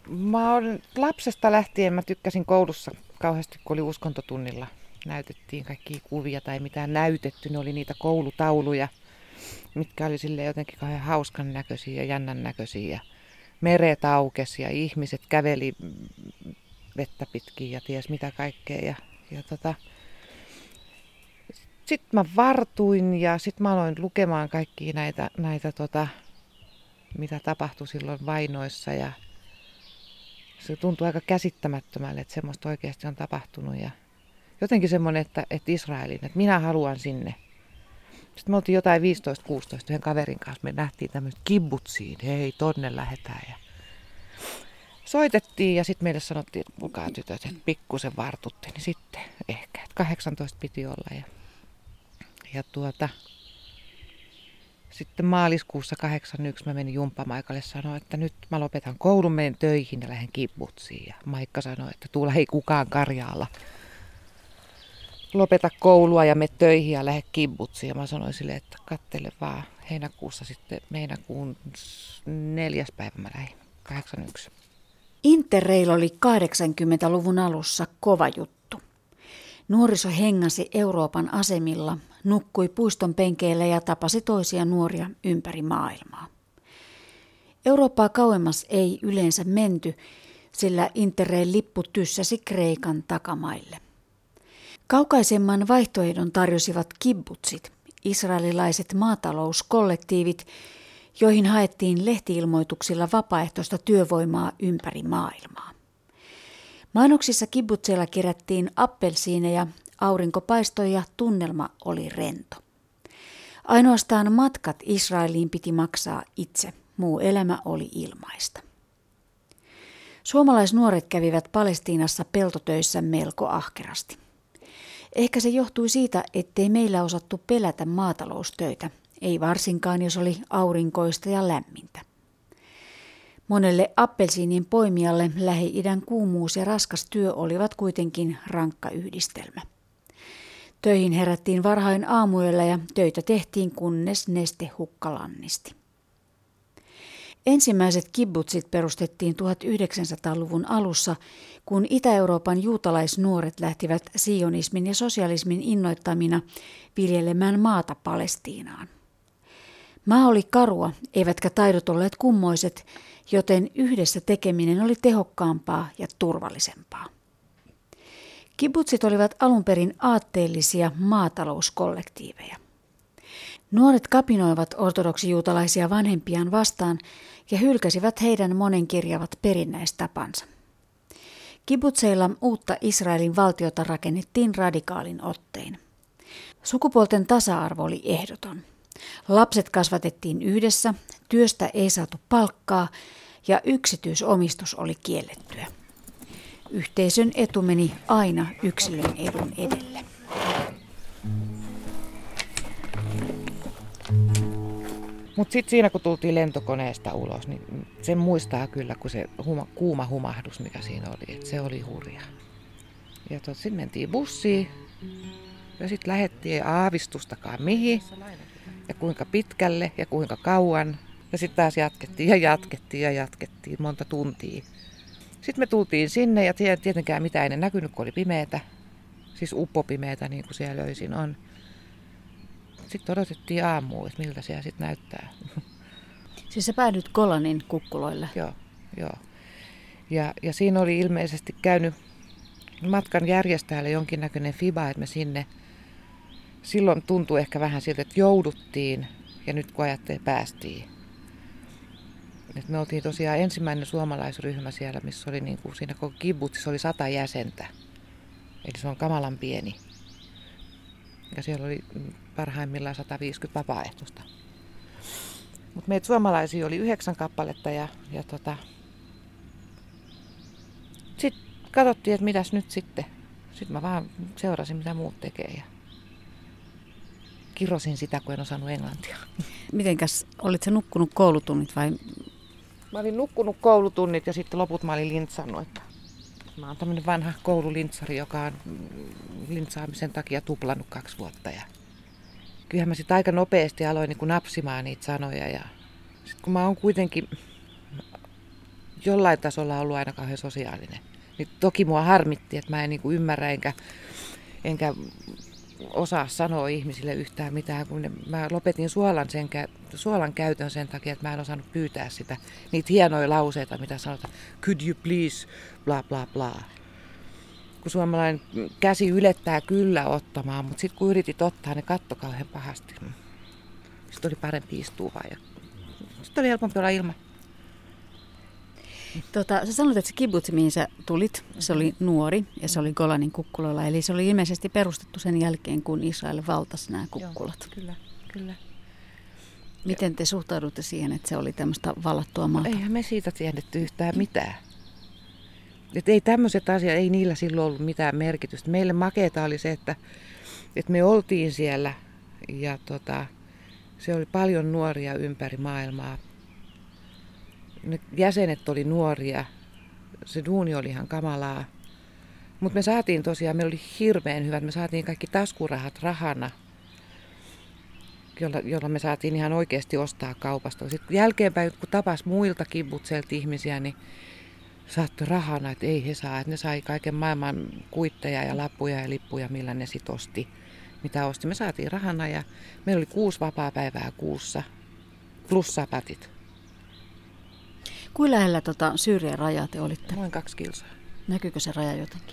Mä olen lapsesta lähtien, mä tykkäsin koulussa kauheasti, kun oli uskontotunnilla. Näytettiin kaikkia kuvia tai mitään näytetty. Ne oli niitä koulutauluja, mitkä oli sille jotenkin kauhean hauskan näköisiä ja jännän näköisiä. Ja meret aukesi ja ihmiset käveli vettä pitkin ja ties mitä kaikkea. Sitten mä vartuin ja sitten mä aloin lukemaan kaikkia näitä mitä tapahtui silloin vainoissa. Ja se tuntui aika käsittämättömälle, että semmoista oikeasti on tapahtunut. Ja jotenkin semmoinen, että Israelin, että minä haluan sinne. Sitten me oltiin jotain 15-16 yhden kaverin kanssa. Me nähtiin tämmöistä kibbutsiin. Hei, tonne lähdetään. Ja soitettiin ja sitten meille sanottiin, että kukaan tytöt, että pikkusen vartutte. Niin sitten ehkä, että 18 piti olla. Sitten maaliskuussa 81 mä menin jumppamaikalle sanoa, että nyt mä lopetan koulun, menen töihin ja lähden kibbutsiin. Ja Maikka sanoi, että tuulla ei kukaan Karjaalla. Lopeta koulua ja mene töihin ja lähde kibbutsiin. Ja mä sanoin sille, että kattele vaan heinäkuussa sitten, heinäkuun 4. päivä mä lähdin, 81. Interrail oli 80-luvun alussa kova juttu. Nuoriso hengasi Euroopan asemilla, nukkui puiston penkeillä ja tapasi toisia nuoria ympäri maailmaa. Eurooppaa kauemmas ei yleensä menty, sillä Interrail-lippu tyssäsi Kreikan takamaille. Kaukaisemman vaihtoehdon tarjosivat kibbutsit, israelilaiset maatalouskollektiivit, joihin haettiin lehtiilmoituksilla vapaaehtoista työvoimaa ympäri maailmaa. Mainoksissa kibbutseilla kerättiin appelsiineja, aurinko paistoi ja tunnelma oli rento. Ainoastaan matkat Israeliin piti maksaa itse, muu elämä oli ilmaista. Suomalaisnuoret kävivät Palestiinassa peltotöissä melko ahkerasti. Ehkä se johtui siitä, ettei meillä osattu pelätä maataloustöitä, ei varsinkaan jos oli aurinkoista ja lämmintä. Monelle appelsiinin poimijalle Lähi-idän kuumuus ja raskas työ olivat kuitenkin rankka yhdistelmä. Töihin herättiin varhain aamuyöllä ja töitä tehtiin, kunnes neste hukkalannisti. Ensimmäiset kibbutsit perustettiin 1900-luvun alussa, kun Itä-Euroopan juutalaisnuoret lähtivät sionismin ja sosialismin innoittamina viljelemään maata Palestiinaan. Maa oli karua, eivätkä taidot olleet kummoiset, joten yhdessä tekeminen oli tehokkaampaa ja turvallisempaa. Kibbutsit olivat alun perin aatteellisia maatalouskollektiiveja. Nuoret kapinoivat ortodoksijuutalaisia vanhempiaan vastaan ja hylkäsivät heidän monenkirjavat perinnäistapansa. Kibbutseilla uutta Israelin valtiota rakennettiin radikaalin ottein. Sukupuolten tasa-arvo oli ehdoton. Lapset kasvatettiin yhdessä, työstä ei saatu palkkaa ja yksityisomistus oli kiellettyä. Yhteisön etu meni aina yksilön edun edelle. Mutta sitten siinä kun tultiin lentokoneesta ulos, niin sen muistaa kyllä, kun se kuuma humahdus, mikä siinä oli, että se oli hurja. Ja sitten mentiin bussiin ja sitten lähdettiin aavistustakaan mihin ja kuinka pitkälle ja kuinka kauan. Ja sitten taas jatkettiin monta tuntia. Sitten me tultiin sinne ja tietenkään mitään ei näkynyt, kun oli pimeätä. Siis uppopimeätä, niin kuin siellä öisin on. Sitten odotettiin aamua, että miltä siellä sitten näyttää. Siis sä päädyt Golanin kukkuloille? Joo. Ja siinä oli ilmeisesti käynyt matkan järjestäjälle jonkinnäköinen fiba, että me sinne. Silloin tuntui ehkä vähän siltä, että jouduttiin ja nyt kun ajattelee päästiin. Et me oltiin tosiaan ensimmäinen suomalaisryhmä siellä, missä oli niin kuin siinä koko kibbutsissa oli 100 jäsentä. Eli se on kamalan pieni. Ja siellä oli parhaimmillaan 150 vapaaehtoista. Mutta meitä suomalaisia oli 9 kappaletta ja sitten katsottiin, että mitäs nyt sitten. Sitten mä vaan seurasin, mitä muut tekee ja kirosin sitä, kun en osannut englantia. Mitenkäs, olit sä nukkunut koulutunnit vai? Mä olin nukkunut koulutunnit ja sitten loput mä olin lintsannut. Että mä oon tämmönen vanha koululintsari, joka on lintsaamisen takia tuplannut 2 vuotta. Ja kyllähän mä sitten aika nopeasti aloin niin kuin napsimaan niitä sanoja. Ja sitten kun mä oon kuitenkin jollain tasolla ollut aina kauhean sosiaalinen. Niin toki mua harmitti, että mä en niinku ymmärrä enkä osaa sanoa ihmisille yhtään mitään, kun mä lopetin suolan käytön sen takia, että mä en osannut pyytää niitä hienoja lauseita, mitä sanotaan, could you please, bla bla bla. Kun suomalainen käsi ylettää kyllä ottamaan, mutta sitten kun yritit ottaa, ne katsoi kauhean pahasti. Sitten oli parempi istua vaan ja sitten oli helpompi olla ilman. Sä sanoit, että se kibbutsi, mihin sä tulit, se oli nuori ja se oli Golanin kukkuloilla. Eli se oli ilmeisesti perustettu sen jälkeen, kun Israel valtasi nämä kukkulat. Joo, kyllä. Miten te suhtaudutte siihen, että se oli tämmöistä vallattua maata? Eihän me siitä tiedetty yhtään mitään. Et ei tämmöiset asiat, ei niillä silloin ollut mitään merkitystä. Meille makeeta oli se, että me oltiin siellä ja se oli paljon nuoria ympäri maailmaa. Ne jäsenet oli nuoria, se duuni oli ihan kamalaa. Mutta me saatiin tosiaan, meillä oli hirveän hyvät, me saatiin kaikki taskurahat rahana, jolla me saatiin ihan oikeasti ostaa kaupasta. Sitten jälkeenpäin, kun tapas muilta kibbutseilta ihmisiä, niin saattoi rahana, että ei he saa, että ne sai kaiken maailman kuitteja ja lappuja ja lippuja, millä ne sitten osti. Mitä osti, me saatiin rahana ja meillä oli 6 vapaapäivää kuussa, plus sapatit. Kuinka lähellä Syyrian rajaa te olitte? Noin 2 kilsaa. Näkyykö se raja jotenkin?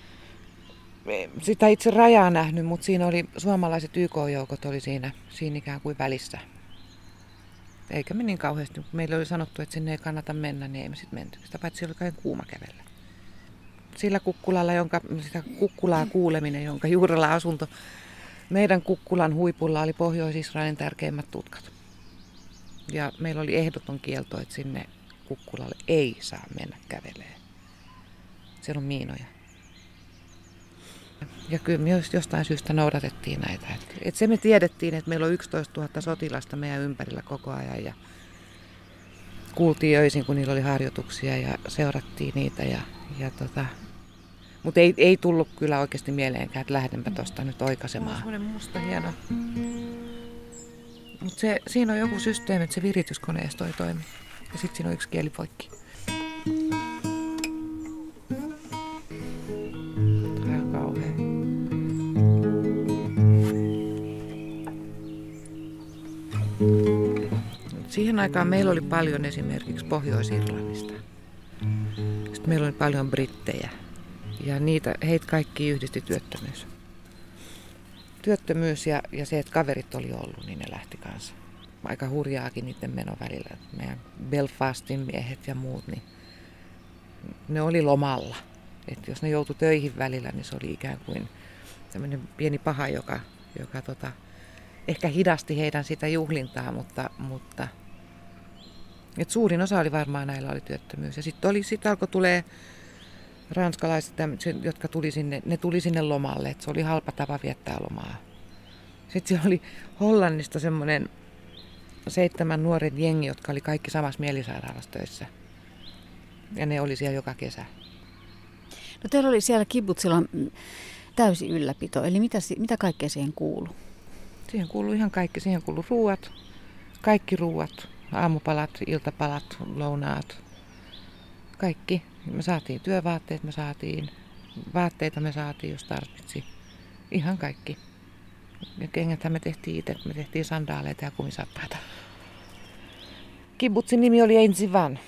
Sitä itse rajaa nähnyt, mutta siinä oli suomalaiset YK-joukot oli siinä ikään kuin välissä. Eikä me niin kauheasti, mutta meille oli sanottu, että sinne ei kannata mennä, niin ei me sitten menty. Sitä paitsi oli kauhean kuuma kävellä. Sillä kukkulalla, sitä kukkulaa kuuleminen, jonka juurella asunto, meidän kukkulan huipulla oli Pohjois-Israelin tärkeimmät tutkat. Ja meillä oli ehdoton kielto, että sinne kukkulalle ei saa mennä kävelemään. Siellä on miinoja. Ja kyllä me jostain syystä noudatettiin näitä. Et se me tiedettiin, että meillä on 11 000 sotilasta meidän ympärillä koko ajan. Ja kuultiin öisin, kun niillä oli harjoituksia ja seurattiin niitä. Mutta ei tullut kyllä oikeasti mieleenkään, että lähdenpä tuosta nyt oikaisemaan. On semmoinen musta hieno. Mutta siinä on joku systeemi, että se virityskoneisto ei toimi. Ja sitten siinä on yksi kieli poikki. Tämä on kauhea. Siihen aikaan meillä oli paljon esimerkiksi Pohjois-Irlannista. Sitten meillä oli paljon brittejä. Ja heitä kaikki yhdisti työttömyys. Työttömyys ja se, että kaverit oli ollut, niin ne lähti kanssa. Aika hurjaakin niiden menon välillä. Meidän Belfastin miehet ja muut, niin ne oli lomalla. Et jos ne joutui töihin välillä, niin se oli ikään kuin tämmöinen pieni paha, joka ehkä hidasti heidän sitä juhlintaa, mutta et suurin osa oli varmaan näillä oli työttömyys. Ja sitten alkoi tulee ranskalaiset, jotka tuli sinne lomalle, että se oli halpa tapa viettää lomaa. Sitten siellä oli Hollannista semmoinen 7 nuoren jengi, jotka oli kaikki samassa mielisairaalassa töissä. Ja ne oli siellä joka kesä. No teillä oli siellä kibbutsilla täysi ylläpito, eli mitä kaikkea siihen kuului? Siihen kuului ihan kaikki. Siihen kuului ruuat, kaikki ruuat, aamupalat, iltapalat, lounaat, kaikki. Me saatiin työvaatteet, vaatteita me saatiin, jos tarvitsi. Ihan kaikki. Ja kengäthän me tehtiin itse, me tehtiin sandaaleita ja kumisaappaita. Kibbutsin nimi oli Ein Zivan.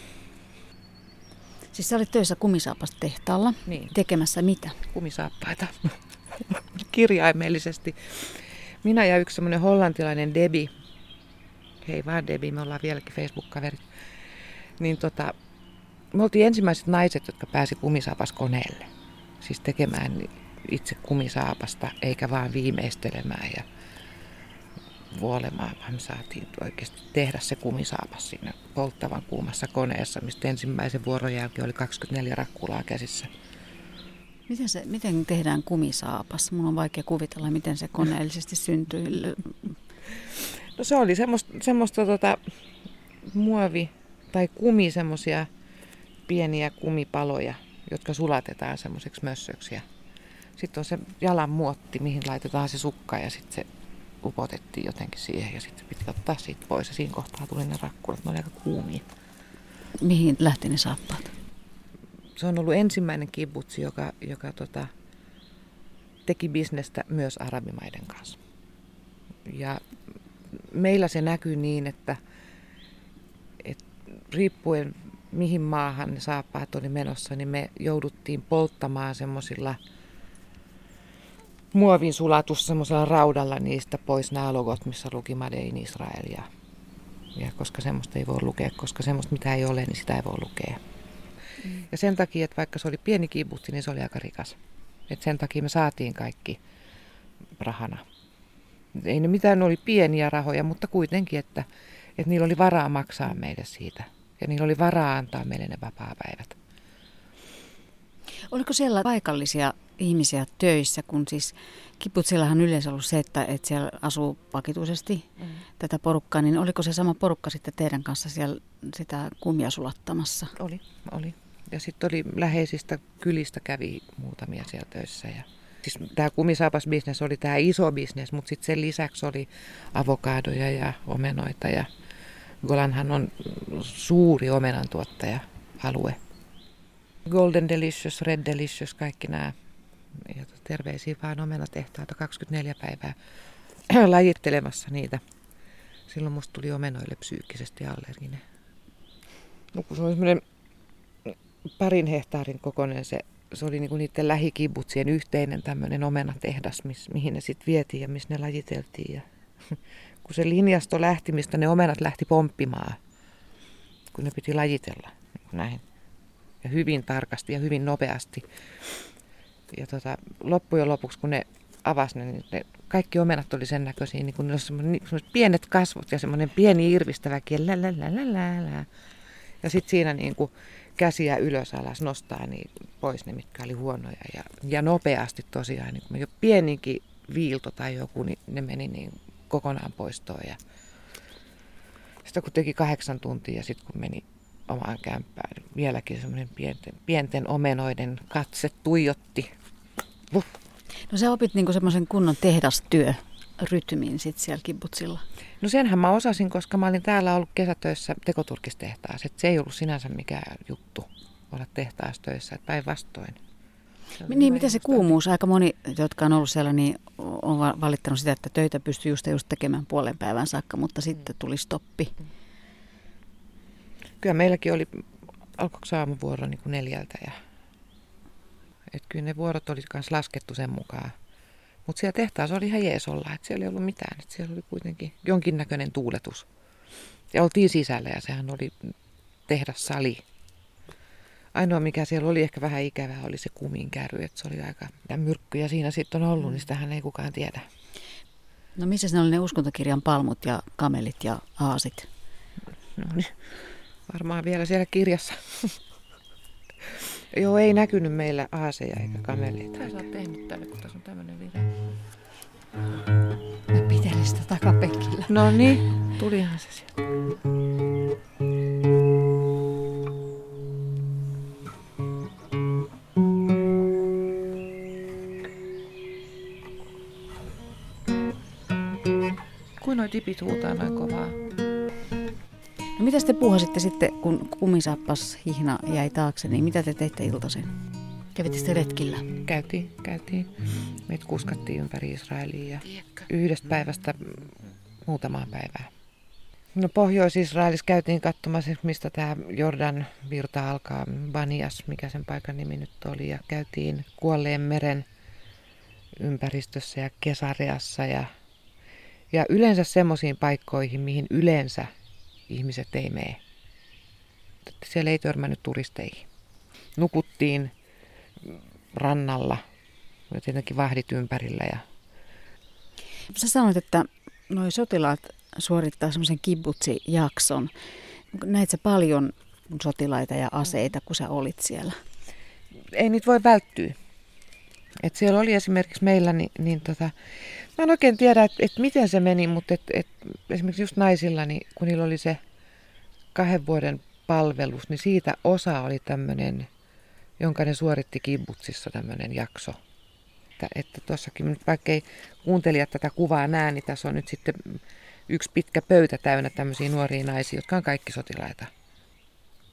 Siis sä olit töissä kumisaapastehtaalla, niin. Tekemässä mitä? Kumisaappaita, kirjaimellisesti. Minä ja yksi semmoinen hollantilainen Debbie, hei vaan Debbie, me ollaan vieläkin Facebook-kaverit, niin me oltiin ensimmäiset naiset, jotka pääsi kumisaapaskoneelle. Siis tekemään itse kumisaapasta, eikä vaan viimeistelemään ja vuolemaan, vaan me saatiin oikeasti tehdä se kumisaapas siinä polttavan kuumassa koneessa, mistä ensimmäisen vuoron jälkeen oli 24 rakkulaa käsissä. Miten tehdään kumisaapas? Mun on vaikea kuvitella, miten se koneellisesti syntyy. No se oli semmoista muovi tai semmoisia pieniä kumipaloja, jotka sulatetaan semmoiseksi mössöksi. Sitten on se jalan muotti, mihin laitetaan se sukka ja sitten se upotettiin jotenkin siihen ja sitten piti ottaa siitä pois ja siinä kohtaa tuli ne rakkulat, ne oli aika kuumia. Mihin lähti ne saappaat? Se on ollut ensimmäinen kibbutsi, joka teki bisnestä myös arabimaiden kanssa. Ja meillä se näkyy niin, että riippuen mihin maahan ne saappaat oli menossa, niin me jouduttiin polttamaan semmoisilla muovin sulatus semmoisella raudalla niistä pois nämä logot, missä luki Made in Israel. Ja koska semmoista ei voi lukea, koska semmoista mitä ei ole, niin sitä ei voi lukea. Ja sen takia, että vaikka se oli pieni kibbutsi, niin se oli aika rikas. Et sen takia me saatiin kaikki rahana. Ei ne mitään, ne oli pieniä rahoja, mutta kuitenkin, että niillä oli varaa maksaa meille siitä. Ja niillä oli varaa antaa meille ne vapaapäivät. Oliko siellä paikallisia ihmisiä töissä, kun siis kibbutsillahan on yleensä ollut se, että siellä asuu vakituisesti tätä porukkaa, niin oliko se sama porukka sitten teidän kanssa siellä sitä kumia sulattamassa? Oli. Ja sitten oli läheisistä kylistä kävi muutamia siellä töissä. Ja siis tämä kumisaapasbisnes oli tämä iso bisnes, mutta sitten sen lisäksi oli avokadoja ja omenoita. Ja Golanhan on suuri omenantuottaja-alue. Golden Delicious, Red Delicious, kaikki nämä. Ja terveisiä vaan omenatehtaita 24 päivää lajittelemassa niitä. Silloin musta tuli omenoille psyykkisesti allerginen. No, kun se oli semmoinen 2 hehtaarin kokoinen, se oli niinku niiden lähikibbutsien yhteinen tämmöinen omenatehdas, mihin ne sitten vietiin ja missä ne lajiteltiin. Ja kun se linjasto lähti, mistä ne omenat lähti pomppimaan, kun ne piti lajitella näin. Ja hyvin tarkasti ja hyvin nopeasti. Ja loppujen lopuksi, kun ne avasi ne, niin ne kaikki omenat oli sen näköisiä, niin kun ne oli semmoiset pienet kasvot ja semmoinen pieni irvistävä kieli. Ja sitten siinä niin kuin käsiä ylös alas nostaa niin pois ne, mitkä oli huonoja. Ja nopeasti tosiaan, niin kun jo pieninkin viilto tai joku, niin ne meni niin kokonaan poistoon. Ja sitä kun teki 8 tuntia ja sitten kun meni omaan kämppään, niin vieläkin semmoinen pienten omenoiden katse tuijotti. No sä opit niinku semmoisen kunnon tehdastyörytmin sitten siellä kibbutsilla. No senhän mä osasin, koska mä olin täällä ollut kesätöissä tekoturkistehtaassa. Se ei ollut sinänsä mikään juttu olla tehtaassa töissä, että päinvastoin. Niin, mitä se kuumuus? Aika moni, jotka on ollut siellä, niin on valittanut sitä, että töitä pystyy just tekemään puolen päivän saakka, mutta sitten tuli stoppi. Kyllä meilläkin alkoiko aamuvuoro niin kuin 4. Että kyllä ne vuorot oli myös laskettu sen mukaan. Mutta siellä tehtaassa oli ihan jees olla, että siellä ei ollut mitään. Että siellä oli kuitenkin jonkinnäköinen tuuletus. Ja oltiin sisällä ja sehän oli tehdassali. Ainoa mikä siellä oli ehkä vähän ikävää oli se kuminkärry, että se oli aika myrkkyjä siinä sitten on ollut, niin sitähän ei kukaan tiedä. No missä ne oli ne uskontakirjan palmut ja kamelit ja aasit? No niin, varmaan vielä siellä kirjassa. Joo, ei näkynyt meillä aaseja eikä kameleita. Mitä sä oot tehnyt tälle, kun tässä on tämmönen vire? Mä pitelin sitä takapenkillä. No niin, tulihan se sieltä. Kuin noi tipit huutaa noin kovaa? No mitä te puuhasitte sitten, kun kumisaappas hihna jäi taakse, niin mitä te teitte iltaisin? Kävitte sitten retkillä? Käytiin. Meitä kuskattiin ympäri Israelia ja yhdestä päivästä muutamaan päivään. No Pohjois-Israelissa käytiin katsomassa, mistä tämä Jordan virta alkaa, Banias, mikä sen paikan nimi nyt oli. Ja käytiin Kuolleen meren ympäristössä ja Kesareassa ja yleensä semmoisiin paikkoihin, mihin yleensä ihmiset ei mene. Siellä ei törmännyt turisteihin. Nukuttiin rannalla ja tietenkin vahdit ympärillä. Sä sanoit, että noi sotilaat suorittaa semmoisen kibbutsi-jakson. Näit sä paljon sotilaita ja aseita, kun sä olit siellä? Ei niitä voi välttyä. Et siellä oli esimerkiksi meillä, mä en oikein tiedä, että miten se meni, mutta esimerkiksi just naisilla, niin kun niillä oli se 2 vuoden palvelus, niin siitä osa oli tämmöinen, jonka ne suoritti kibbutsissa tämmöinen jakso. Että tuossakin nyt vaikka ei kuuntelijat tätä kuvaa näe, niin tässä on nyt sitten yksi pitkä pöytä täynnä tämmöisiä nuoria naisia, jotka on kaikki sotilaita.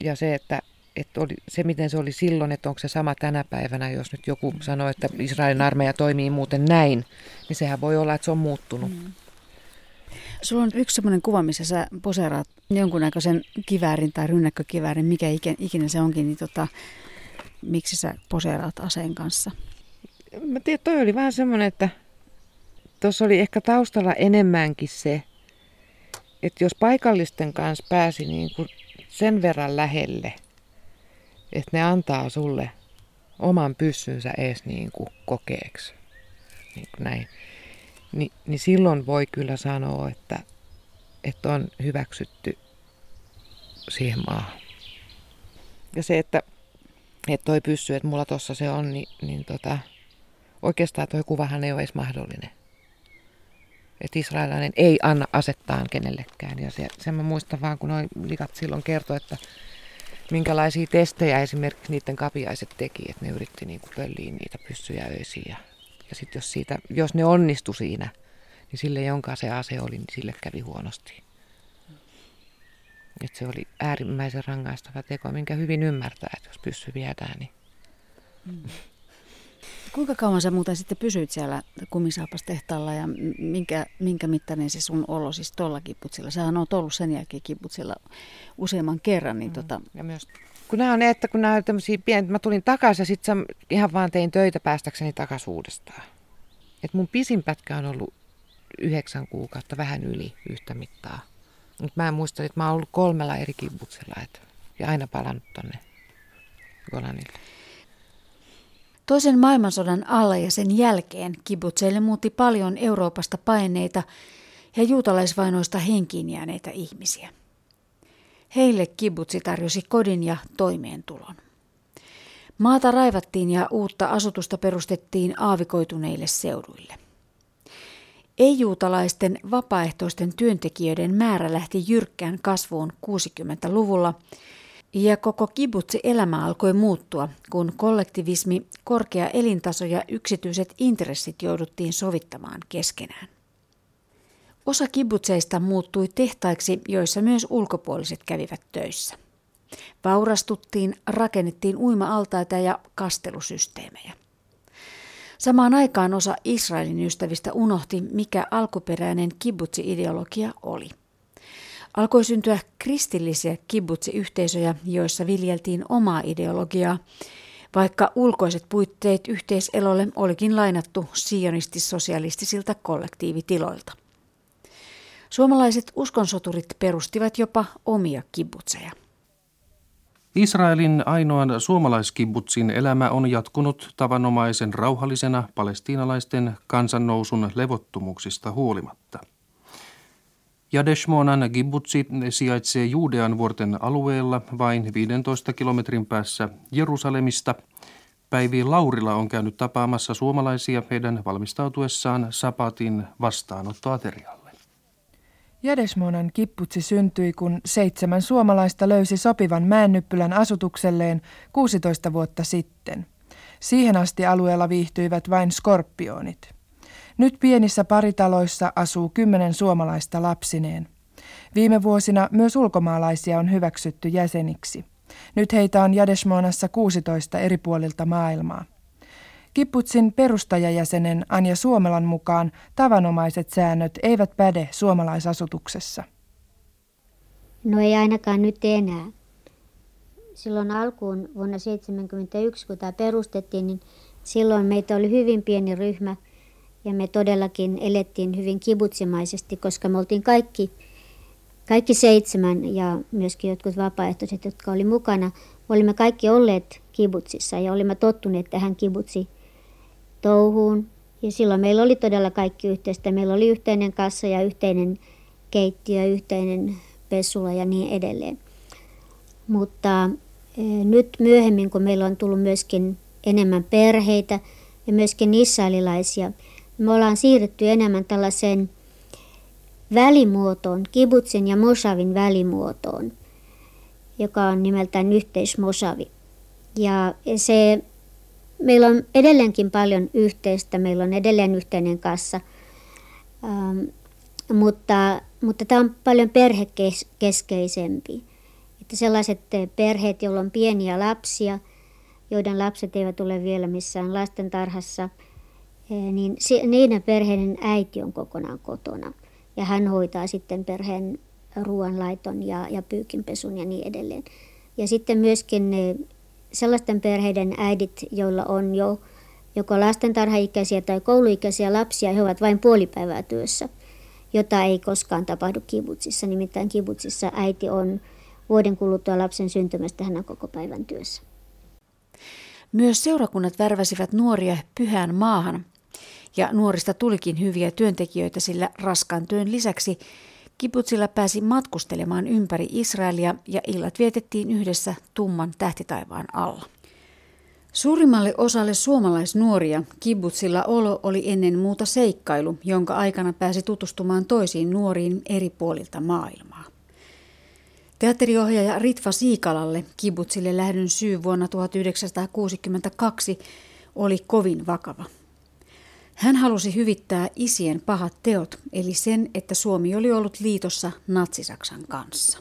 Ja se, että oli, se, miten se oli silloin, että onko se sama tänä päivänä, jos nyt joku sanoo, että Israelin armeija toimii muuten näin, niin sehän voi olla, että se on muuttunut. Sulla on yksi semmoinen kuva, missä sä poseeraat jonkunnäköisen kiväärin tai rynnäkkökiväärin, mikä ikinä se onkin, niin miksi sä poseeraat aseen kanssa? Mä tiedän, toi oli vähän semmoinen, että tuossa oli ehkä taustalla enemmänkin se, että jos paikallisten kanssa pääsi niin kuin sen verran lähelle, että ne antaa sulle oman pyssynsä ees niin kuin kokeeksi, niin kuin näin, niin silloin voi kyllä sanoa, että on hyväksytty siihen maahan. Ja se, että toi pyssy, että mulla tossa se on, niin oikeastaan toi kuvahan ei ole edes mahdollinen. Että israelilainen ei anna asettaan kenellekään. Ja sen mä muistan vaan, kun noi likat silloin kertoi, että minkälaisia testejä esimerkiksi niiden kapiaiset teki. Että ne yritti niinku pölliä niitä pyssyjä öisiin. Ja sitten jos ne onnistui siinä, niin sille, jonka se ase oli, niin sille kävi huonosti. Että se oli äärimmäisen rangaistava teko, minkä hyvin ymmärtää, että jos pyssy viedään, niin... Kuinka kauan sä muuten sitten pysyit siellä kumisaapastehtaalla ja minkä mittainen se sun olo siis tuolla kibbutsilla? Sähän oot ollut sen jälkeen kibbutsilla useamman kerran. Niin Ja myös, kun nämä on tämmöisiä pieniä, mä tulin takaisin ja sitten ihan vaan tein töitä päästäkseni takaisin uudestaan. Et mun pisin pätkä on ollut 9 kuukautta, vähän yli yhtä mittaa. Mutta mä muistan, että mä oon ollut 3 eri kibbutsilla ja aina palannut tonne Golanille. Toisen maailmansodan alla ja sen jälkeen kibbutseille muutti paljon Euroopasta paineita ja juutalaisvainoista henkiin jääneitä ihmisiä. Heille kibbutsi tarjosi kodin ja toimeentulon. Maata raivattiin ja uutta asutusta perustettiin aavikoituneille seuduille. Ei-juutalaisten vapaaehtoisten työntekijöiden määrä lähti jyrkkään kasvuun 60-luvulla ja koko kibbutsi-elämä alkoi muuttua, kun kollektivismi, korkea elintaso ja yksityiset intressit jouduttiin sovittamaan keskenään. Osa kibbutseista muuttui tehtaiksi, joissa myös ulkopuoliset kävivät töissä. Vaurastuttiin, rakennettiin uima-altaita ja kastelusysteemejä. Samaan aikaan osa Israelin ystävistä unohti, mikä alkuperäinen kibbutsi-ideologia oli. Alkoi syntyä kristillisiä kibbutsi-yhteisöjä, joissa viljeltiin omaa ideologiaa, vaikka ulkoiset puitteet yhteiselolle olikin lainattu sionistis-sosialistisilta kollektiivitiloilta. Suomalaiset uskonsoturit perustivat jopa omia kibbutseja. Israelin ainoan suomalaiskibbutsin elämä on jatkunut tavanomaisen rauhallisena palestiinalaisten kansannousun levottomuuksista huolimatta. Jadeshmonan kibbutsi sijaitsee Juudean vuorten alueella vain 15 kilometrin päässä Jerusalemista. Päivi Laurila on käynyt tapaamassa suomalaisia heidän valmistautuessaan Sapatin vastaanottoaterialle. Jadeshmonan kibbutsi syntyi, kun 7 suomalaista löysi sopivan mäennyppylän asutukselleen 16 vuotta sitten. Siihen asti alueella viihtyivät vain skorpionit. Nyt pienissä paritaloissa asuu 10 suomalaista lapsineen. Viime vuosina myös ulkomaalaisia on hyväksytty jäseniksi. Nyt heitä on Jadeshmonassa 16 eri puolilta maailmaa. Kibbutsin perustajajäsenen Anja Suomelan mukaan tavanomaiset säännöt eivät päde suomalaisasutuksessa. No ei ainakaan nyt enää. Silloin alkuun vuonna 1971, kun tämä perustettiin, niin silloin meitä oli hyvin pieni ryhmä ja me todellakin elettiin hyvin kibbutsimaisesti, koska me oltiin kaikki 7 ja myöskin jotkut vapaaehtoiset, jotka oli mukana, olimme kaikki olleet kibbutsissa ja olimme tottuneet tähän kibbutsi-touhuun. Ja silloin meillä oli todella kaikki yhteistä. Meillä oli yhteinen kassa ja yhteinen keittiö, yhteinen pesula ja niin edelleen. Mutta nyt myöhemmin, kun meillä on tullut myöskin enemmän perheitä ja myöskin israelilaisia, me ollaan siirretty enemmän tällaiseen välimuotoon, kibbutsin ja moshavin välimuotoon, joka on nimeltään yhteismoshavi. Ja meillä on edelleenkin paljon yhteistä, meillä on edelleen yhteinen kassa, mutta tämä on paljon perhekeskeisempi. Että sellaiset perheet, joilla on pieniä lapsia, joiden lapset eivät ole vielä missään lastentarhassa, niin niiden perheiden äiti on kokonaan kotona. Ja hän hoitaa sitten perheen ruoanlaiton ja pyykinpesun ja niin edelleen. Ja sitten myöskin sellaisten perheiden äidit, joilla on jo joko lastentarhaikäisiä tai kouluikäisiä lapsia, he ovat vain puolipäivää työssä, jota ei koskaan tapahdu kibutsissa. Nimittäin kibutsissa äiti on vuoden kuluttua lapsen syntymästä, hän on koko päivän työssä. Myös seurakunnat värväsivät nuoria pyhään maahan. Ja nuorista tulikin hyviä työntekijöitä, sillä raskaan työn lisäksi kibutsilla pääsi matkustelemaan ympäri Israelia ja illat vietettiin yhdessä tumman tähtitaivaan alla. Suurimmalle osalle suomalaisnuoria kibutsilla olo oli ennen muuta seikkailu, jonka aikana pääsi tutustumaan toisiin nuoriin eri puolilta maailmaa. Teatteriohjaaja Ritva Siikalalle kibutsille lähdön syy vuonna 1962 oli kovin vakava. Hän halusi hyvittää isien pahat teot, eli sen, että Suomi oli ollut liitossa Natsi-Saksan kanssa.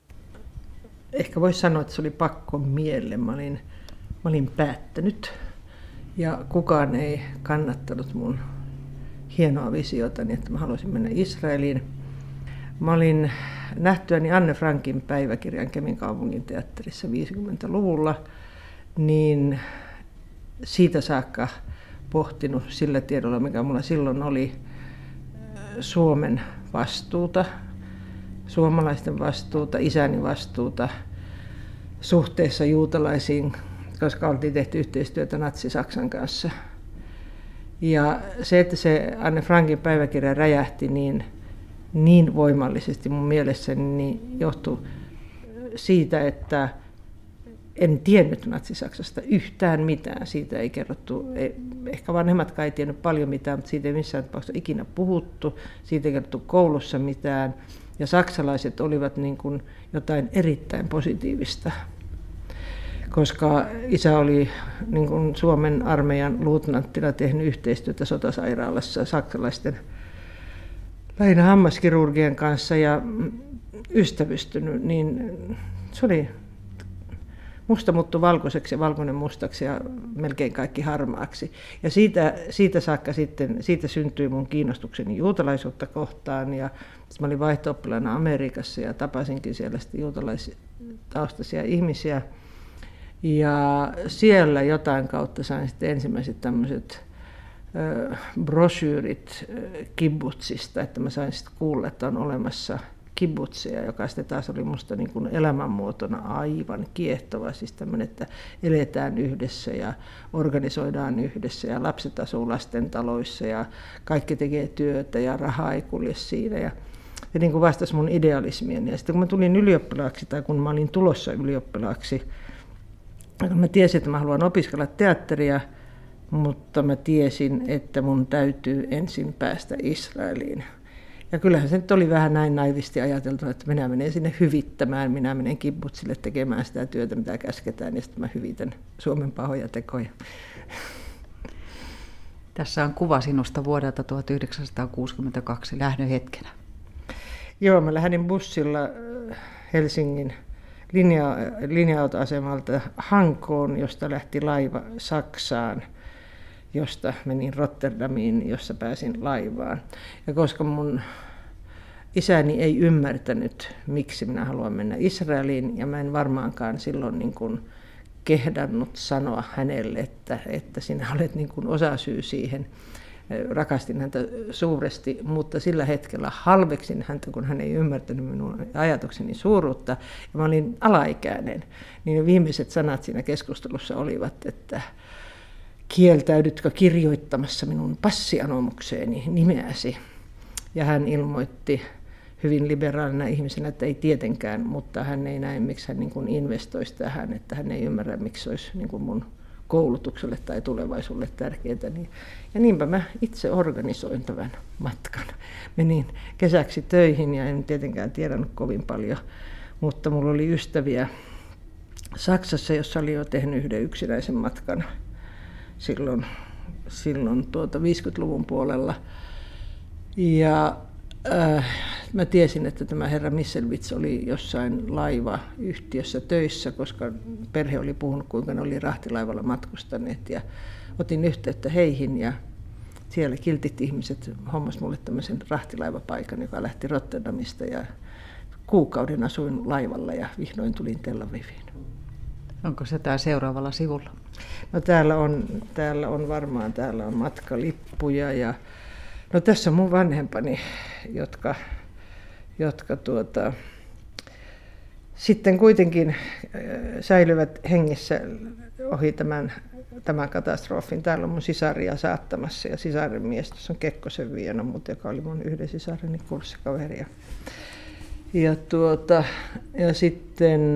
Ehkä voisi sanoa, että se oli pakko mielle. Mä olin päättänyt ja kukaan ei kannattanut mun hienoa visiotani, että mä haluaisin mennä Israeliin. Mä olin nähtyäni Anne Frankin päiväkirjan Kemin kaupungin teatterissa 50-luvulla, niin siitä saakka pohtinut sillä tiedolla, mikä mulla silloin oli, Suomen vastuuta, suomalaisten vastuuta, isäni vastuuta suhteessa juutalaisiin, koska oltiin tehty yhteistyötä Natsi-Saksan kanssa. Ja se, että se Anne Frankin päiväkirja räjähti niin voimallisesti mun mielessäni, niin johtui siitä, että en tiennyt Natsi-Saksasta yhtään mitään. Siitä ei kerrottu, ehkä vanhemmatkaan ei tiennyt paljon mitään, mutta siitä ei missään tapauksessa ikinä puhuttu. Siitä ei kerrottu koulussa mitään. Ja saksalaiset olivat niin kuin jotain erittäin positiivista, koska isä oli niin kuin Suomen armeijan luutnanttina tehnyt yhteistyötä sotasairaalassa saksalaisten lähinnä hammaskirurgien kanssa ja ystävystynyt, niin se oli musta muuttui valkoiseksi ja valkoinen mustaksi ja melkein kaikki harmaaksi. Ja siitä saakka sitten, siitä syntyi mun kiinnostukseni juutalaisuutta kohtaan. Ja mä olin vaihto-oppilaana Amerikassa ja tapasinkin siellä juutalaistaustaisia ihmisiä. Ja siellä jotain kautta sain sitten ensimmäiset tämmöiset brosyyrit kibbutsista, että mä sain sitten kuulla, että on olemassa kibbutseja, joka sitten taas oli musta niin kuin elämänmuotona aivan kiehtova, siis tämmöinen, että eletään yhdessä ja organisoidaan yhdessä ja lapset asuu lastentaloissa ja kaikki tekee työtä ja rahaa ei kulje siinä ja niin kuin vastasi mun idealismieni. Ja sitten kun mä tulin ylioppilaaksi tai kun mä olin tulossa ylioppilaaksi, mä tiesin, että mä haluan opiskella teatteria, mutta mä tiesin, että mun täytyy ensin päästä Israeliin. Ja kyllähän se nyt oli vähän näin naivisti ajateltu, että minä menen sinne hyvittämään, minä menen kibbutsille tekemään sitä työtä, mitä käsketään, ja sitten mä hyvitän Suomen pahoja tekoja. Tässä on kuva sinusta vuodelta 1962 lähdön hetkenä. Joo, mä lähdin bussilla Helsingin linja-autoasemalta Hankoon, josta lähti laiva Saksaan, josta menin Rotterdamiin, jossa pääsin laivaan. Ja koska mun isäni ei ymmärtänyt, miksi minä haluan mennä Israeliin, ja mä en varmaankaan silloin niin kuin kehdannut sanoa hänelle, että sinä olet niin kuin osasyy siihen. Rakastin häntä suuresti, mutta sillä hetkellä halveksin häntä, kun hän ei ymmärtänyt minun ajatukseni suuruutta. Ja mä olin alaikäinen. Niin viimeiset sanat siinä keskustelussa olivat, että kieltäydytkö kirjoittamassa minun passianomukseeni nimeäsi? Ja hän ilmoitti hyvin liberaalina ihmisenä, että ei tietenkään, mutta hän ei näe, miksi hän niin kuin investoisi tähän, että hän ei ymmärrä, miksi se olisi niin kuin mun koulutukselle tai tulevaisuudelle tärkeää. Ja niinpä mä itse organisoin tämän matkan. Menin kesäksi töihin ja en tietenkään tiedänyt kovin paljon, mutta mulla oli ystäviä Saksassa, jossa oli jo tehnyt yhden yksinäisen matkan silloin 50-luvun puolella. Ja Mä tiesin, että tämä herra Misselwitz oli jossain laivayhtiössä töissä, koska perhe oli puhunut, kuinka ne oli rahtilaivalla matkustaneet. Ja otin yhteyttä heihin ja siellä kiltit ihmiset hommas mulle tämmöisen rahtilaivapaikan, joka lähti Rotterdamista. Ja kuukauden asuin laivalla ja vihdoin tulin Tel Aviviin. Onko se tää seuraavalla sivulla? No täällä on varmaan matkalippuja ja no tässä on mun vanhempani, jotka sitten kuitenkin säilyvät hengissä ohi tämän katastrofin. Täällä on mun sisaria saattamassa ja sisaren mies, tuossa on Kekkosen Viena, joka oli mun yhden sisareni kurssikaveri. Ja sitten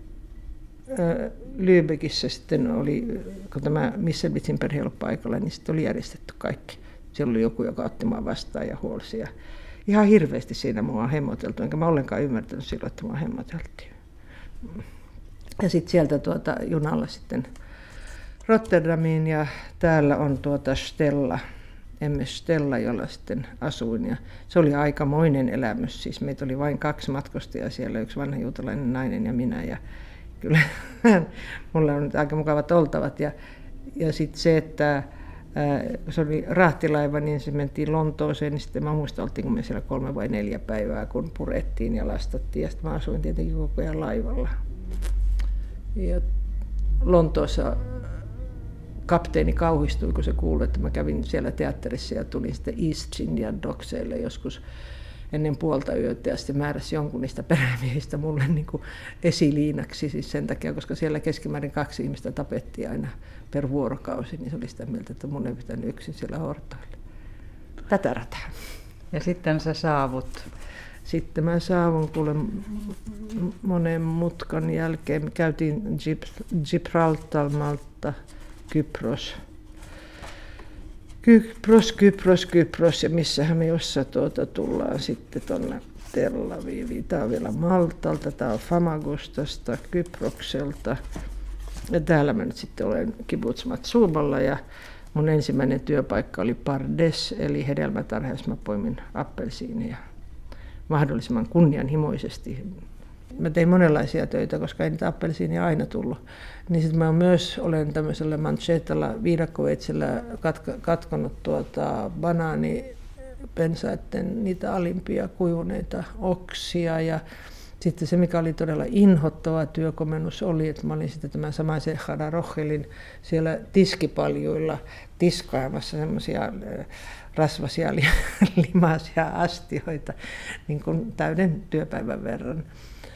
Lübeckissä sitten oli, kun tämä Misselwitzin perhe oli paikalla, niin sitten oli järjestetty kaikki. Siellä oli joku, joka otti mua vastaan ja huolsi. Ja ihan hirveästi siinä mua on hemmoteltu, enkä mä ollenkaan ymmärtänyt silloin, että mua hemmoteltiin. Ja sitten sieltä junalla sitten Rotterdamiin ja täällä on Stella, MS Stella, jolla sitten asuin. Ja se oli aikamoinen elämys. Siis meitä oli vain 2 matkustajaa siellä, yksi vanha juutalainen nainen ja minä. Ja kyllä mulla on nyt aika mukavat oltavat. Ja sitten se, että se oli rahtilaiva, niin se mentiin Lontooseen, niin sitten mä muistan, oltiinko me siellä 3 vai 4 päivää, kun purettiin ja lastattiin. Ja sitten mä asuin tietenkin koko ajan laivalla. Ja Lontoossa kapteeni kauhistui, kun se kuului, että mä kävin siellä teatterissa ja tulin sitten East Indian Dockseille joskus ennen puolta yötä ja sitten määräsi jonkun niistä perämiehistä mulle niin kuin esiliinaksi siis sen takia, koska siellä keskimäärin 2 ihmistä tapettiin aina per vuorokausi, niin se oli sitä mieltä, että mun ei pitänyt yksin siellä hortoilla. Tätä rataa. Ja sitten sä saavut? Sitten mä saavun kuule monen mutkan jälkeen. Me käytiin Gibraltar, Malta, Kypros ja missähän me jossa tullaan sitten tuonne Tel Aviviin. Tää on vielä Maltalta, tää on Famagustasta, Kyprokselta. Ja täällä mä nyt sitten olen Kibbutz Matsuballa ja mun ensimmäinen työpaikka oli Pardes, eli hedelmätarha, mä poimin appelsiineja mahdollisimman kunnianhimoisesti. Mä tein monenlaisia töitä, koska ei niitä appelsiinia aina tullut. Niin sitten mä olen tämmöisellä manchetalla, viidakkoveitsellä katkonut banaanipensaiden niitä alimpia kuivuneita oksia. Ja sitten se, mikä oli todella inhottava työkomennus, oli, että mä olin sitten tämän samaisen Hada Rochelin siellä tiskipaljuilla tiskaamassa semmoisia rasvasia limaisia astioita niin kuin täyden työpäivän verran.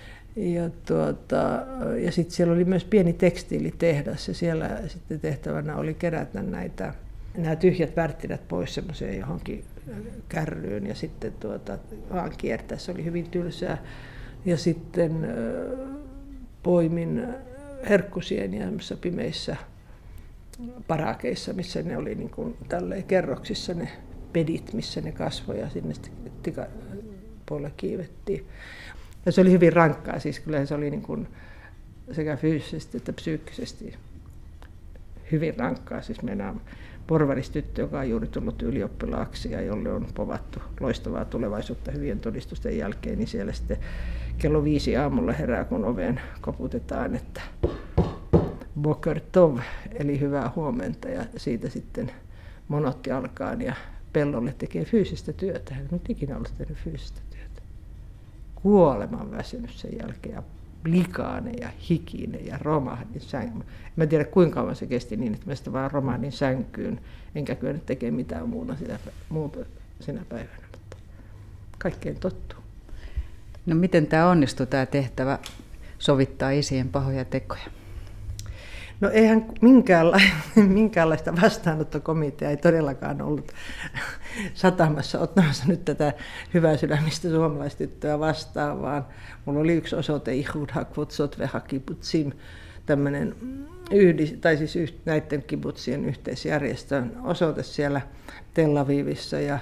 Ja sitten siellä oli myös pieni tekstiilitehdas ja siellä sitten tehtävänä oli kerätä nämä tyhjät värttinät pois semmoiseen johonkin kärryyn ja sitten vaan kiertää. Se oli hyvin tylsää. Ja sitten poimin herkkusieniä pimeissä parakeissa, missä ne oli niin kuin tälleen kerroksissa ne pedit, missä ne kasvoi ja sinne tikapuolella kiivettiin. Ja se oli hyvin rankkaa, siis kyllä se oli niin kuin sekä fyysisesti että psyykkisesti hyvin rankkaa. Siis meidän porvaristyttö, joka on juuri tullut ylioppilaaksi ja jolle on povattu loistavaa tulevaisuutta hyvien todistusten jälkeen, niin siellä sitten kello 5 aamulla herää, kun oveen koputetaan, että Boker Tov, eli hyvää huomenta, ja siitä sitten monotti alkaa ja pellolle tekee fyysistä työtä. Hän ei ikinä ollut tehnyt fyysistä työtä. Kuoleman väsynyt sen jälkeen ja likainen ja hikinen ja romahdin sänkyyn. Mä en tiedä kuinka kauan se kesti niin, että mä sitä vaan romahdin sänkyyn, enkä kyennyt tekemään mitään muuta sinä päivänä, mutta kaikkeen tottuu. No miten tämä onnistui tämä tehtävä sovittaa isien pahoja tekoja? No eihän minkäänlaista vastaanottokomitea ei todellakaan ollut satamassa ottamassa nyt tätä hyvää sydämistä suomalaistyttöä vastaan, vaan mulla oli yksi osoite Ihud HaKvutzot VeHaKibbutzim, tämmöinen näiden kibbutzien yhteisjärjestön osoite siellä Tel Avivissa ja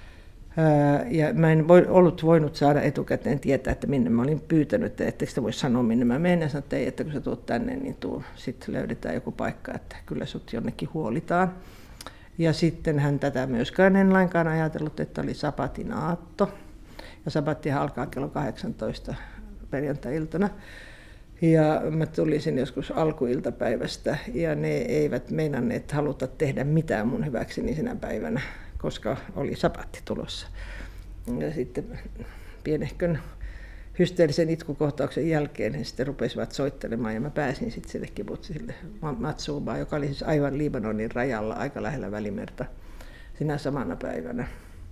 mä en voinut saada etukäteen tietää, että minne mä olin pyytänyt, että ettekö sitä voi sanoa minne mä menen. Ja sanoin, että ei, että kun sä tuut tänne, niin sitten löydetään joku paikka, että kyllä sut jonnekin huolitaan. Ja sitten hän tätä myöskään en lainkaan ajatellut, että oli sapatin aatto. ja sabattihan alkaa kello 18 perjantai-iltana. Ja mä tulisin joskus alkuiltapäivästä ja ne eivät meinanneet haluta tehdä mitään mun hyväkseni sinä päivänä, koska oli sabatti tulossa. Ja sitten pienehkön hysteerisen itkukohtauksen jälkeen he sitten rupesivat soittelemaan ja mä pääsin sitten sille kibbutzille Matsubaan, joka oli siis aivan Libanonin rajalla aika lähellä Välimerta sinä samana päivänä.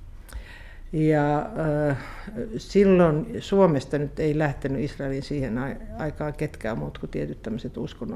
Ja silloin Suomesta nyt ei lähtenyt Israelin siihen aikaan ketkään muut kuin tietyt tämmöiset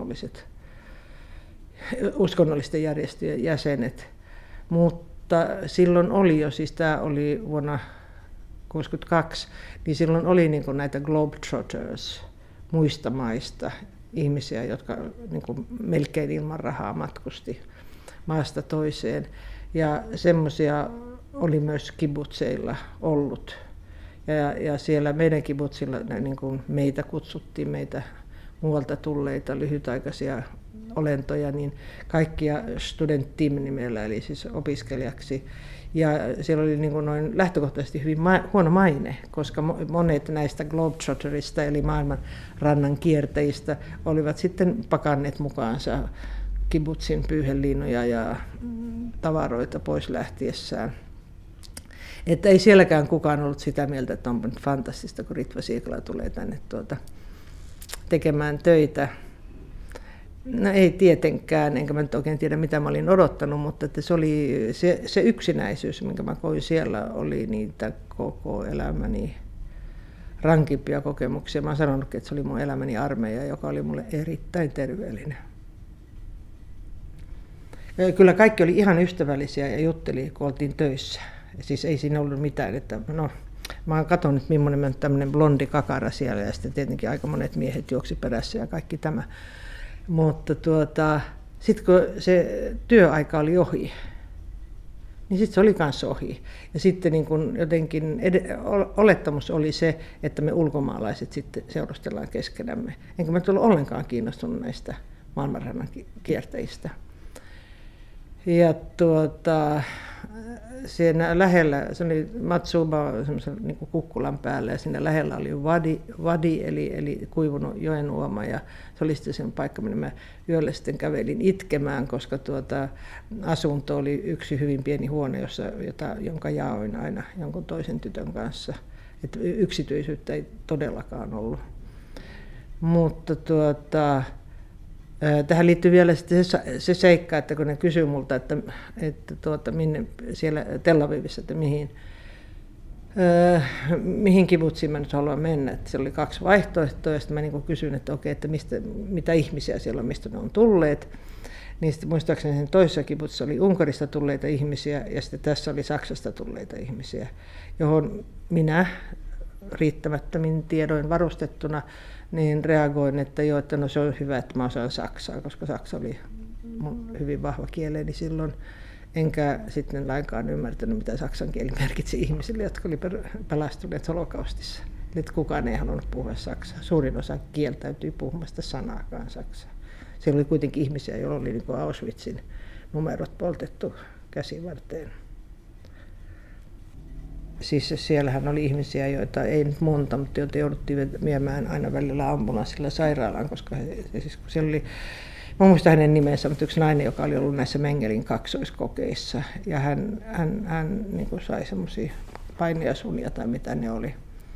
uskonnollisten järjestöjen jäsenet. Mutta silloin oli jo, siis tämä oli vuonna 1962, niin silloin oli niin kuin näitä globetrotters muista maista ihmisiä, jotka niin kuin melkein ilman rahaa matkusti maasta toiseen. Ja semmoisia oli myös kibbutseilla ollut. Ja siellä meidän kibbutsilla niin kuin meitä kutsuttiin, meitä muualta tulleita lyhytaikaisia olentoja, niin kaikkia studenttim nimellä, eli siis opiskelijaksi. Ja siellä oli niin kuin noin lähtökohtaisesti hyvin huono maine, koska monet näistä globetrotterista, eli maailman rannan kiertäjistä, olivat sitten pakanneet mukaansa kibbutsin pyyheliinoja ja tavaroita pois lähtiessään. Että ei sielläkään kukaan ollut sitä mieltä, että on fantastista, kun Ritva Siikala tulee tänne tekemään töitä. No ei tietenkään, enkä mä nyt oikein tiedä mitä mä olin odottanut, mutta että se oli se yksinäisyys, minkä mä koin siellä, oli niitä koko elämäni rankimpia kokemuksia. Mä oon sanonut, että se oli mun elämäni armeija, joka oli mulle erittäin terveellinen. Kyllä kaikki oli ihan ystävällisiä ja jutteli, kun oltiin töissä. Siis ei siinä ollut mitään, että no, mä oon katsonut nyt millainen tämmöinen blondi kakara siellä ja sitten tietenkin aika monet miehet juoksi perässä ja kaikki tämä. Mutta sitten kun se työaika oli ohi, niin sitten se oli kanssa ohi. Ja sitten niin kun jotenkin olettamus oli se, että me ulkomaalaiset sitten seurustellaan keskenämme. Enkä mä tullut ollenkaan kiinnostunut näistä maailmanrannan kiertäjistä. Ja siinä lähellä, se oli Matsuba semmoisen niin kuin kukkulan päällä ja siinä lähellä oli vadi eli kuivunut joen uoma ja se oli sitten sen paikka, minne mä yöllä sitten kävelin itkemään, koska asunto oli yksi hyvin pieni huone, jonka jaoin aina jonkun toisen tytön kanssa. Et yksityisyyttä ei todellakaan ollut. Mutta tähän liittyy vielä sitten se seikka, että kun ne kysyy multa, että minne siellä Tel Avivissa, että mihin kibbutsiin mä nyt haluan mennä. Että siellä oli 2 vaihtoehtoa ja sitten mä niin kysyin, että okei, että mitä ihmisiä siellä on, mistä ne on tulleet. Niin sitten muistaakseni sen toisessa kibbutsissa oli Unkarista tulleita ihmisiä ja sitten tässä oli Saksasta tulleita ihmisiä, johon minä riittämättömin tiedoin varustettuna niin reagoin, että joo, että no se on hyvä, että mä osaan saksaa, koska saksa oli mun hyvin vahva kieleni silloin. Enkä sitten lainkaan ymmärtänyt, mitä saksan kieli merkitsi ihmisille, jotka oli pelastuneet holokaustissa. Eli kukaan ei halunnut puhua saksaa. Suurin osa kieltäytyi puhumasta sanaakaan saksaa. Siellä oli kuitenkin ihmisiä, joilla oli niin kuin Auschwitzin numerot poltettu käsivarteen. Siis siellähän oli ihmisiä, joita ei nyt monta, mutta joita jouduttiin viemään aina välillä ambulanssilla sairaalaan, koska siis kun siellä oli, mä muistan hänen nimensä, mutta yksi nainen, joka oli ollut näissä Mengelin kaksoiskokeissa, ja hän niin kuin sai semmoisia painiasunia tai mitä ne oli.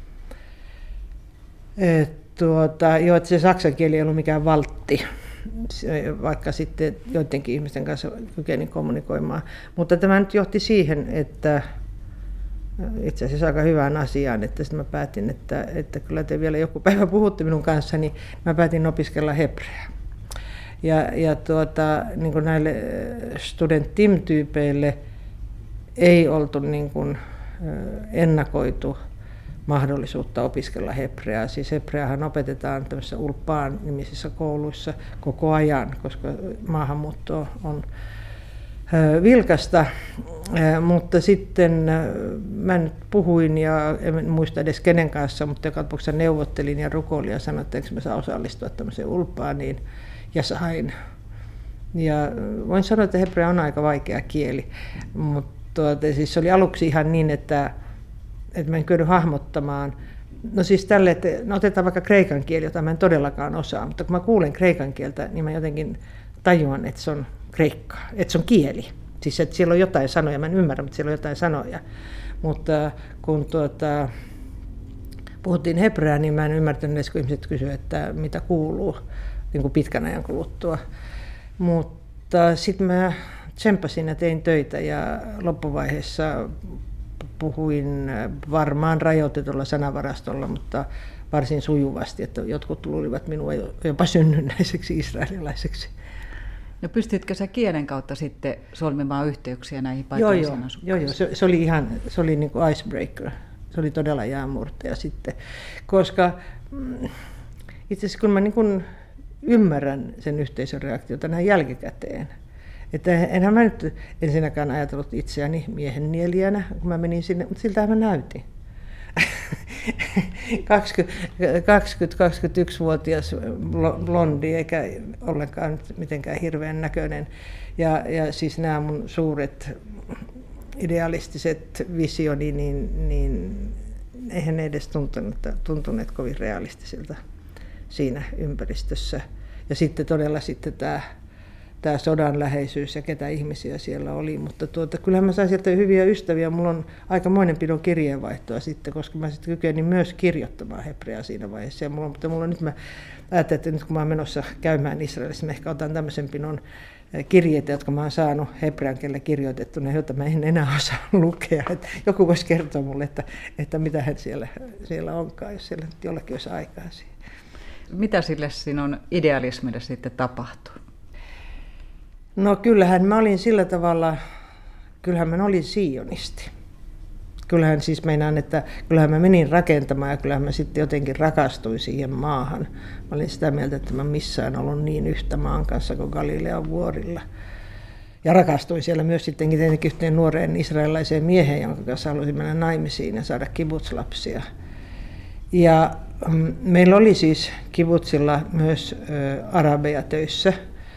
Että se saksan kieli ei ollut mikään valtti, vaikka sitten joidenkin ihmisten kanssa kykeni kommunikoimaan. Mutta tämä nyt johti siihen, että itse asiassa aika hyvään asiaan, että sitten mä päätin, että kyllä te vielä joku päivä puhutte minun kanssa, niin mä päätin opiskella hebreaa. Ja niin kuin näille studenttim-tyypeille ei oltu niin kuin ennakoitu mahdollisuutta opiskella hebreaa. Siis hebreahan opetetaan tämmöisissä Ulpaan-nimisissä kouluissa koko ajan, koska maahanmuutto on vilkasta, mutta sitten mä nyt puhuin ja en muista edes kenen kanssa, mutta joka tapauksessa neuvottelin ja rukoilin ja sanoin, että eikö mä saa osallistua tämmöiseen Ulpaaniin ja sain. Ja voin sanoa, että hebrea on aika vaikea kieli, mutta siis se oli aluksi ihan niin, että että mä en kyennyt hahmottamaan. No siis tälle, että otetaan vaikka kreikan kieli, jota mä en todellakaan osaa, mutta kun mä kuulen kreikan kieltä, niin mä jotenkin tajuan, että se on kreikkaa, että se on kieli. Siis että siellä on jotain sanoja, mä en ymmärrä, mutta siellä on jotain sanoja. Mutta kun puhuttiin hebreaa, niin mä en ymmärtänyt edes, kun ihmiset kysyivät, että mitä kuuluu niin kuin pitkän ajan kuluttua. Mutta sitten mä tsempasin ja tein töitä ja loppuvaiheessa puhuin varmaan rajoitetulla sanavarastolla, mutta varsin sujuvasti, että jotkut luulivat minua jopa synnynnäiseksi israelilaiseksi. No pystytkö sä kielen kautta sitten solmimaan yhteyksiä näihin paikallisiin asukkaisiin? Joo, se oli niin kuin icebreaker. Se oli todella jäänmurtaja sitten, koska itse asiassa kun mä niin kuin ymmärrän sen yhteisön reaktiota näin jälkikäteen, että enhän mä nyt ensinnäkään ajatellut itseäni miehen nielijänä, kun mä menin sinne, mutta siltähän mä näytin. 20-21-vuotias blondi, eikä ollenkaan mitenkään hirveän näköinen. Ja siis nämä mun suuret idealistiset visioni, niin eihän ne edes tuntuneet kovin realistisilta siinä ympäristössä. Ja sitten todella tämä sodan läheisyys ja ketä ihmisiä siellä oli, mutta kyllähän mä sain sieltä hyviä ystäviä. Mulla on aikamoinen pidon kirjeenvaihtoa sitten, koska mä sitten kykenin myös kirjoittamaan hebreaa siinä vaiheessa. Mutta nyt mä ajattelin, että nyt kun mä oon menossa käymään Israelissa, mä ehkä otan tämmöisen pinon kirjeitä, jotka mä oon saanut hebrean kielellä kirjoitettuna, joita mä en enää osaa lukea. Että joku voisi kertoa mulle, että mitä hän siellä onkaan, jos siellä nyt jollakin olisi aikaa siihen. Mitä sille sinun idealismille sitten tapahtui? No kyllähän mä olin sillä tavalla, kyllähän mä olin sionisti. Kyllähän siis meinaan, että kyllähän mä menin rakentamaan ja kyllähän mä sitten jotenkin rakastuin siihen maahan. Mä olin sitä mieltä, että mä missään ollut niin yhtä maan kanssa kuin Galilean vuorilla. Ja rakastuin siellä myös sittenkin tietenkin yhteen nuoreen israelilaiseen mieheen, jonka kanssa halusin mennä naimisiin ja saada kibbutz-lapsia. Ja meillä oli siis kibbutzilla myös arabeja töissä.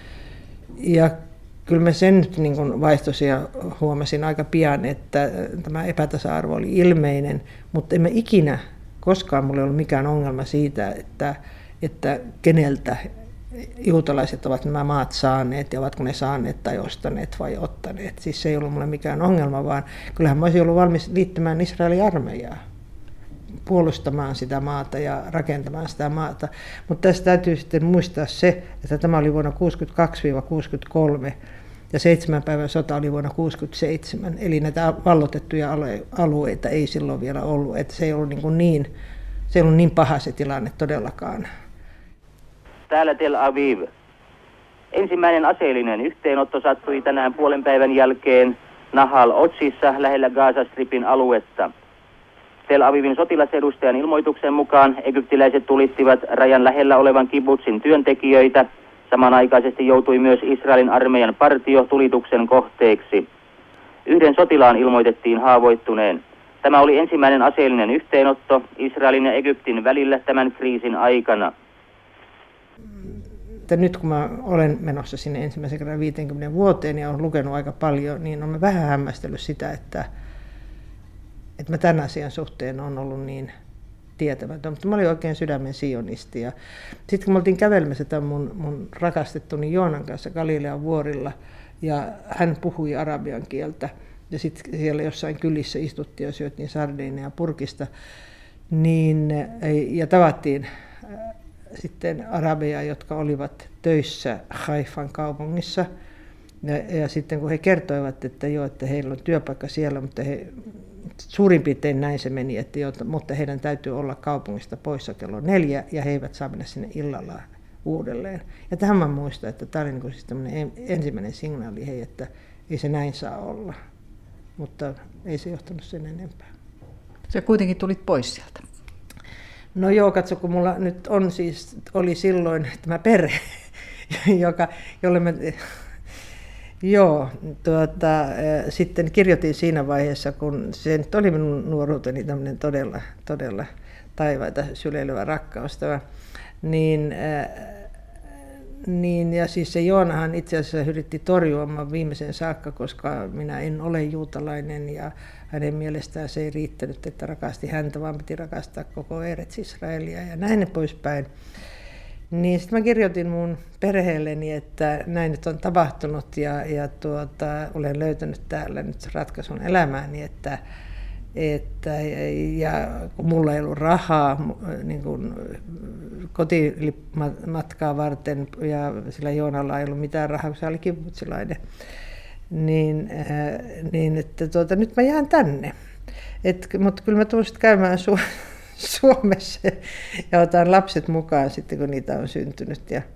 Ja kyllä mä sen nyt niin kuin vaihtoisin ja huomasin aika pian, että tämä epätasa-arvo oli ilmeinen, mutta en mä ikinä, koskaan mulla ei ollut mikään ongelma siitä, että keneltä juutalaiset ovat nämä maat saaneet ja ovatko ne saaneet tai ostaneet vai ottaneet. Siis se ei ollut mulle mikään ongelma, vaan kyllähän mä olisin ollut valmis liittymään Israelin armeijaan, puolustamaan sitä maata ja rakentamaan sitä maata. Mutta tässä täytyy sitten muistaa se, että tämä oli vuonna 1962-1963 ja 7 päivän sota oli vuonna 1967. Eli näitä vallotettuja alueita ei silloin vielä ollut. Että se ei ollut niin paha se tilanne todellakaan. Täällä Tel Aviv. Ensimmäinen aseellinen yhteenotto sattui tänään puolen päivän jälkeen Nahal Otsissa lähellä Gaza-stripin aluetta. Tel Avivin sotilasedustajan ilmoituksen mukaan egyptiläiset tulittivat rajan lähellä olevan kibbutzin työntekijöitä. Samanaikaisesti joutui myös Israelin armeijan partio tulituksen kohteeksi. Yhden sotilaan ilmoitettiin haavoittuneen. Tämä oli ensimmäinen aseellinen yhteenotto Israelin ja Egyptin välillä tämän kriisin aikana. Nyt kun mä olen menossa sinne ensimmäisen kerran 50 vuoteen ja olen lukenut aika paljon, niin olen vähän hämmästellyt sitä, että mä tämän asian suhteen on ollut niin tietämätön, mutta mä olin oikein sydämen sionisti. Ja sitten kun me oltiin kävelemässä tämän mun rakastettuni Joonan kanssa Galilean vuorilla, ja hän puhui arabian kieltä, ja sitten siellä jossain kylissä istuttiin ja syötiin sardiineja purkista, ja tavattiin sitten arabeja, jotka olivat töissä Haifan kaupungissa. Ja sitten kun he kertoivat, että heillä on työpaikka siellä, mutta suurin piirtein näin se meni, mutta heidän täytyy olla kaupungista poissa kello 4 ja he eivät saa mennä sinne illalla uudelleen. Ja tähän mä muistan, että tämä oli niin siis ensimmäinen signaali, että ei se näin saa olla, mutta ei se johtanut sen enempää. Sä kuitenkin tulit pois sieltä. No joo, katso, kun mulla nyt oli silloin tämä perhe, jolle mä... Joo, sitten kirjoitin siinä vaiheessa, kun se nyt oli minun nuoruuteni tämmöinen todella taivaita syleilevä rakkaus, niin Niin, ja siis se Joonahan itse asiassa yritti torjua minua viimeisen saakka, koska minä en ole juutalainen ja hänen mielestään se ei riittänyt, että rakasti häntä, vaan piti rakastaa koko Eretz Israelia ja näin poispäin. Niin sitten mä kirjoitin mun perheelleni, että näin nyt on tapahtunut ja olen löytänyt täällä nyt ratkaisun elämääni, ja kun mulla ei ollut rahaa niin kun kotimatkaa varten ja sillä Joonalla ei ollut mitään rahaa, kun se oli kibbutsilainen, niin että nyt mä jään tänne. Mutta kyllä mä tulen sitten käymään Suomessa ja otan lapset mukaan sitten, kun niitä on syntynyt. Ja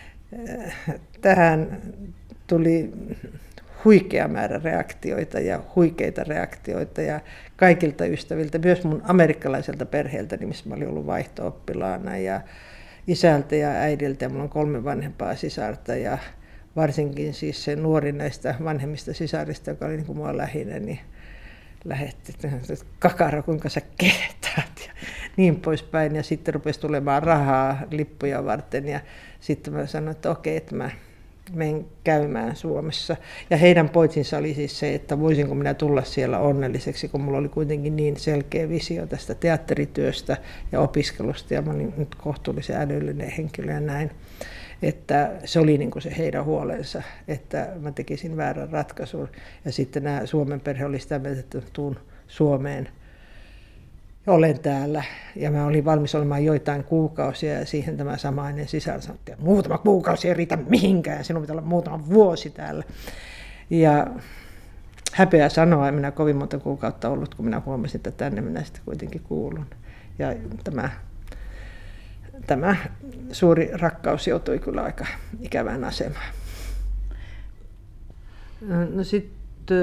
tähän tuli huikea määrä reaktioita ja huikeita reaktioita ja kaikilta ystäviltä, myös mun amerikkalaiselta perheeltä, missä mä olin ollut vaihto-oppilaana ja isältä ja äidiltä, ja mulla on 3 vanhempaa sisarta ja varsinkin siis se nuorin näistä vanhemmista sisarista, joka oli niin kuin mua lähinnä, niin lähetti, että kakara, kuinka sä kehtaat ja niin poispäin. Ja sitten rupesi tulemaan rahaa lippuja varten ja sitten mä sanoin, että okei, että mä menen käymään Suomessa. Ja heidän pointsinsa oli siis se, että voisinko minä tulla siellä onnelliseksi, kun mulla oli kuitenkin niin selkeä visio tästä teatterityöstä ja opiskelusta ja mä olin nyt kohtuullisen älyllinen henkilö ja näin. Että se oli niin kuin se heidän huolensa, että mä tekisin väärän ratkaisun. Ja sitten nämä Suomen perhe oli sitä mieltä, että tuun Suomeen. Olen täällä ja mä olin valmis olemaan joitain kuukausia ja siihen tämä samainen sisar sanoi, että muutama kuukausi ei riitä mihinkään, sinun pitää olla muutama vuosi täällä. Ja häpeä sanoa, en minä kovin monta kuukautta ollut, kun minä huomasin, että tänne minä sitten kuitenkin kuulun. Ja tämä suuri rakkaus joutui kyllä aika ikävään asemaan. No sitten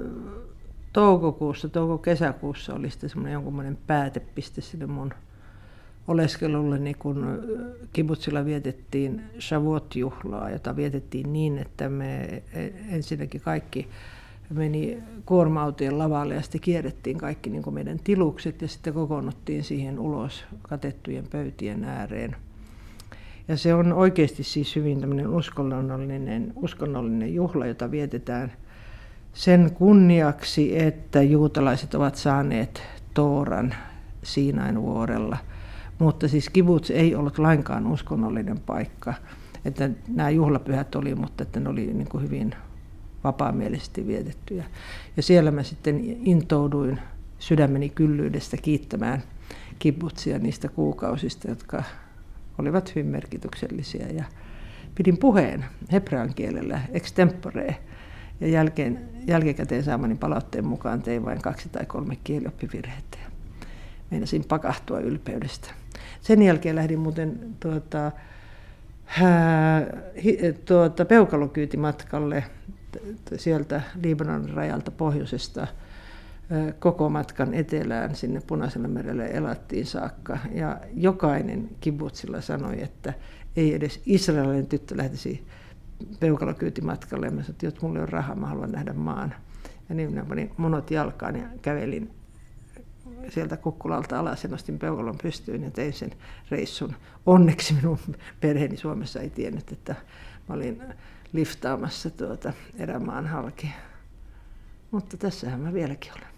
touko-kesäkuussa oli sitten semmoinen jonkunlainen päätepiste sille mun oleskelulleni, kun kibbutsilla vietettiin Shavuot-juhlaa, jota vietettiin niin, että me ensinnäkin kaikki meni kuorma-autojen lavalle ja sitten kierrettiin kaikki niin kuin meidän tilukset ja sitten kokoonnuttiin siihen ulos katettujen pöytien ääreen. Ja se on oikeasti siis hyvin tämmöinen uskonnollinen juhla, jota vietetään sen kunniaksi, että juutalaiset ovat saaneet Tooran Siinain vuorella. Mutta siis kibbutz ei ollut lainkaan uskonnollinen paikka. Että nämä juhlapyhät oli, mutta että ne oli niin kuin hyvin vapaamielisesti vietettyjä. Ja siellä mä sitten intouduin sydämeni kyllyydestä kiittämään kibbutzia niistä kuukausista, jotka olivat hyvin merkityksellisiä. Ja pidin puheen hebrean kielellä extempore. Ja jälkikäteen saamani palautteen mukaan tein vain 2 tai 3 kielioppivirhettä. Meinasin pakahtua ylpeydestä. Sen jälkeen lähdin muuten peukalokyytimatkalle sieltä Libanonin rajalta pohjoisesta koko matkan etelään sinne Punaiselle merelle Elattiin saakka. Ja jokainen kibbutsilla sanoi, että ei edes israelilainen tyttö lähtisi peukalokyytimatkalle. Ja mä sanoin, että jos mulla ei ole rahaa, mä haluan nähdä maan. Ja niin minä panin munot jalkaan ja kävelin sieltä kukkulalta alas ja nostin peukalon pystyyn ja tein sen reissun. Onneksi minun perheeni Suomessa ei tiennyt, että mä olin liftaamassa erämaan halki. Mutta tässähän mä vieläkin olen.